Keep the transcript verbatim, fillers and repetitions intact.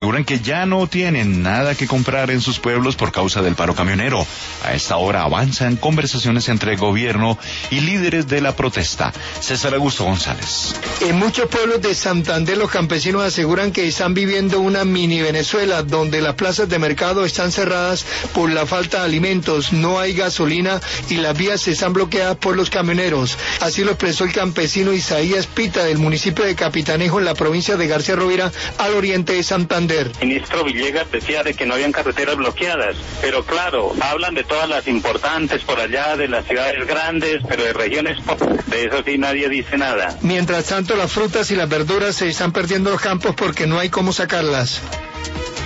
aseguran que ya no tienen nada que comprar en sus pueblos por causa del paro camionero. A esta hora avanzan conversaciones entre gobierno y líderes de la protesta. César Augusto González. En muchos pueblos de Santander los campesinos aseguran que están viviendo una mini Venezuela, donde las plazas de mercado están cerradas por la falta de alimentos, no hay gasolina y las vías están bloqueadas por los camioneros. Así lo expresó el campesino Isaías Pita del municipio de Capitanejo en la provincia de García Rovira, al oriente de Santander. El ministro Villegas decía de que no habían carreteras bloqueadas, pero claro, hablan de todas las importantes por allá, de las ciudades grandes, pero de regiones, de eso sí nadie dice nada. Mientras tanto, las frutas y las verduras se están perdiendo los campos porque no hay cómo sacarlas.